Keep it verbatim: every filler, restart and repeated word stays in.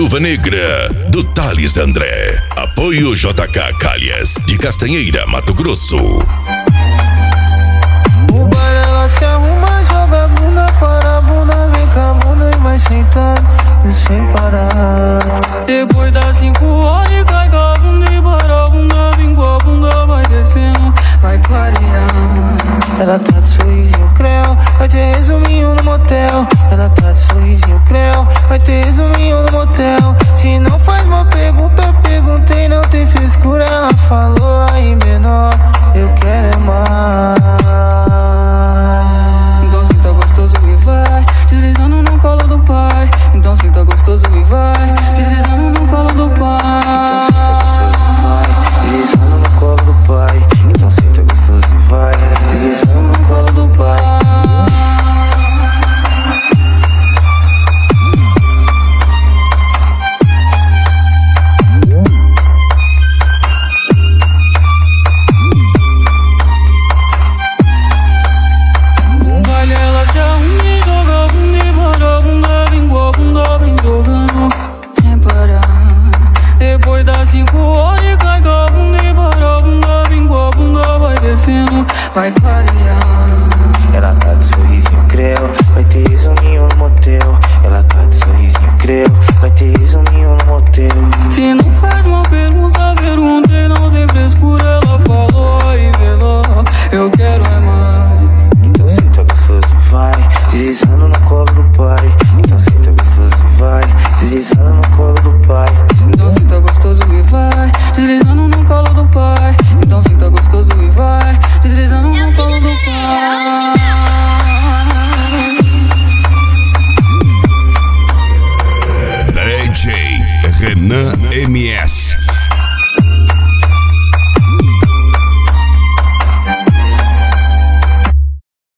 Viúva Negra, do Thales André. Apoio J K Calhas, de Castanheira, Mato Grosso. O baile ela se arruma, joga a bunda para a bunda, vem com a bunda e vai sentando e sem parar. Depois das cinco horas cai com a bunda e para a bunda, vem com a bunda, vai descendo, vai clareando. Ela tá de sorrisinho creu, vai ter resuminho no motel. Ela tá de sorrisinho creu, vai ter resuminho no motel. Se não faz uma pergunta, perguntei, não tem frescura. Ela falou aí menor, eu quero é mais. Então senta gostoso e vai, deslizando no colo do pai. Então senta gostoso e vai, deslizando no colo do pai. Então senta gostoso e vai, deslizando no colo do pai. Então senta gostoso e vai, deslizando no colo do pai. No baile ela se arruma e joga a bunda e para a bunda, vem com a bunda, vem jogando sem parar. Depois das cinco horas cai com a bunda e para a bunda, vem com a bunda, vai descendo, vai clareando. Ela tá de sorrisinho creu, vai ter resuminho no motel. Ela tá de sorrisinho creu, vai ter resuminho no motel. Se não faz uma pergunta, perguntei, não tem frescura. Ela falou aí menor, eu quero é mais. Então senta gostoso e vai, deslizando no colo do pai. Então senta gostoso e vai, deslizando no colo do pai. Então senta gostoso e vai, deslizando no colo do pai. Então senta gostoso e vai, deslizando no colo do pai. D J Renan M S.